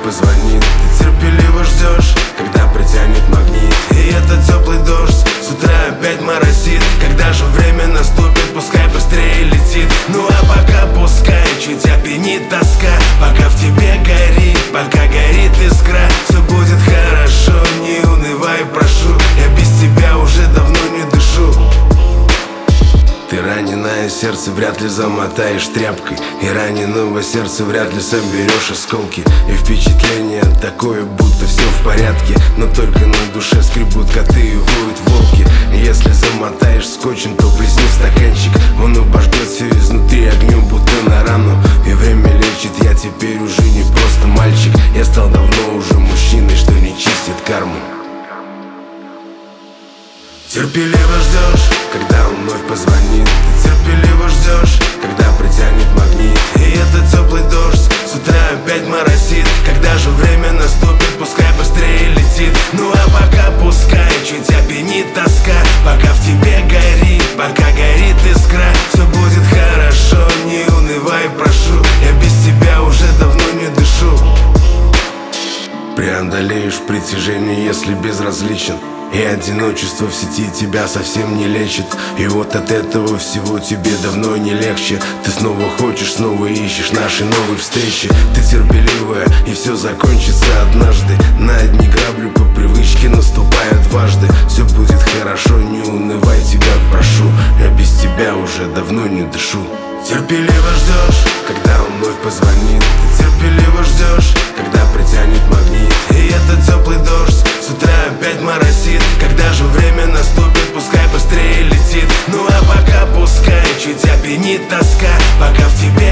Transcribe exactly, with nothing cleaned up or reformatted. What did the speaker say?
позвонит. Ты терпеливо ждешь, когда притянет магнит. И этот теплый дождь с утра опять моросит. Когда же время наступит, пускай быстрее летит. Ну а пока пускай чуть опьянит тоска. Пока в тебе горит, пока горит искра, все будет хорошо, не унывай, прошу. Я без тебя уже давно не дышу. Ты раненое сердце вряд ли замотаешь тряпкой, и раненого сердца вряд ли соберешь осколки. И впечатление такое, будто все в порядке, но только на душе скребут коты и воют волки. Если замотаешь скотчем, то плесни в стаканчик, он обожгет все изнутри огнем, будто на рану. И время лечит, я теперь уже не просто мальчик. Я стал давно уже мужчиной, что не чистит карму. Терпеливо ждешь, когда он вновь позвонит. Ты терпеливо ждешь, когда притянет магнит. И этот теплый дождь с утра опять моросит. Когда же время наступит, пускай быстрее летит. Ну а пока пускай чуть опьянит тоска. Пока в тебе горит, пока горит искра, все будет хорошо, не унывай, прошу. Я без тебя уже давно не дышу. Преодолеешь притяжение, если безразличен, и одиночество в сети тебя совсем не лечит. И вот от этого всего тебе давно не легче. Ты снова хочешь, снова ищешь наши новые встречи. Ты терпеливая, и все закончится однажды. На одни грабли по привычке наступая дважды. Все будет хорошо, не унывай, тебя прошу. Я без тебя уже давно не дышу. Терпеливо ждешь, когда он вновь позвонит. Ты терпеливо ждешь, когда притянет магнит. И этот теплый дождь с утра опять моросит. Когда же время наступит, пускай быстрее летит. Ну а пока пускай чуть опьянит тоска. Пока в тебе